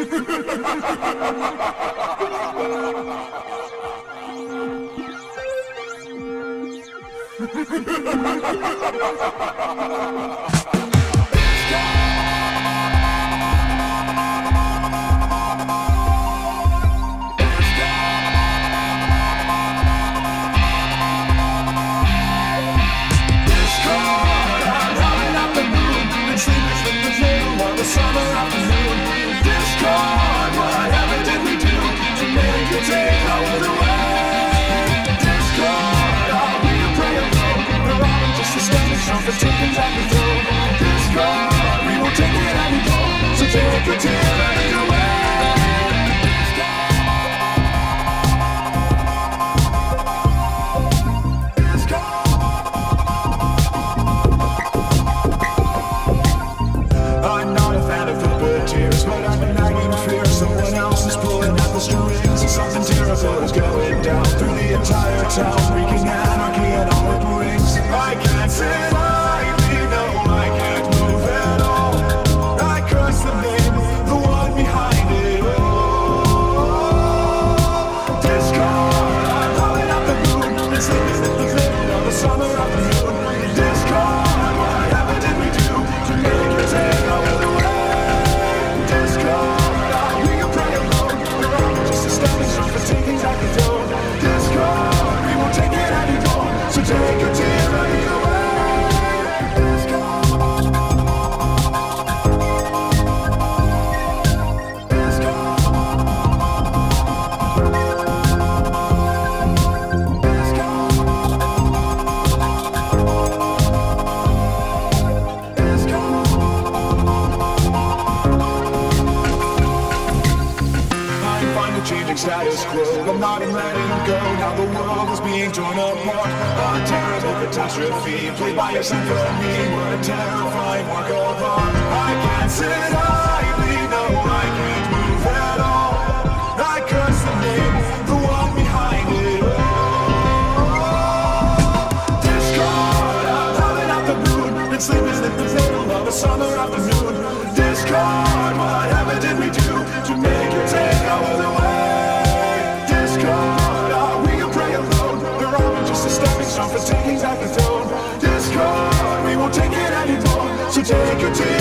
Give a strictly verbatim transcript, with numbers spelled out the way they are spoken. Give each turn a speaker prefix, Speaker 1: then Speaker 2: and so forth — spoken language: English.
Speaker 1: Status quo, I'm not in letting go. Now the world is being torn apart. A terrible catastrophe played by a symphony. What a terrifying work of art. I can't sit idly, no, I can't move at all. I curse the name, the one behind it all. Discord, I'm howling out the moon, and sleeping in the middle of a summer afternoon. Discord, whatever did we do to make you take over the world? For taking back the throne. Discord, we won't take it anymore. So take it to